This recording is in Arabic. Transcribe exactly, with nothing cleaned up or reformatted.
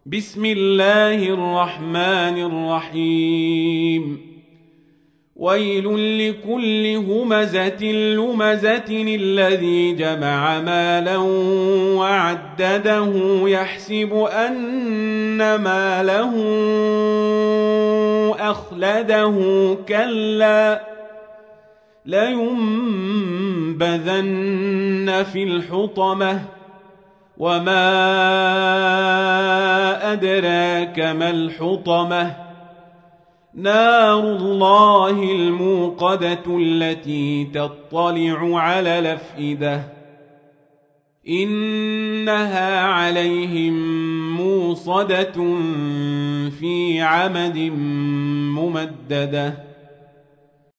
بسم الله الرحمن الرحيم ويل لكل همزة لمزة الذي جمع مالا وعدده يحسب أن ماله أخلده كلا لينبذن في الحطمة وما أدراك ما الحطمة نار الله الموقدة التي تطلع على الأفئدة إنها عليهم موصدة في عمد ممددة.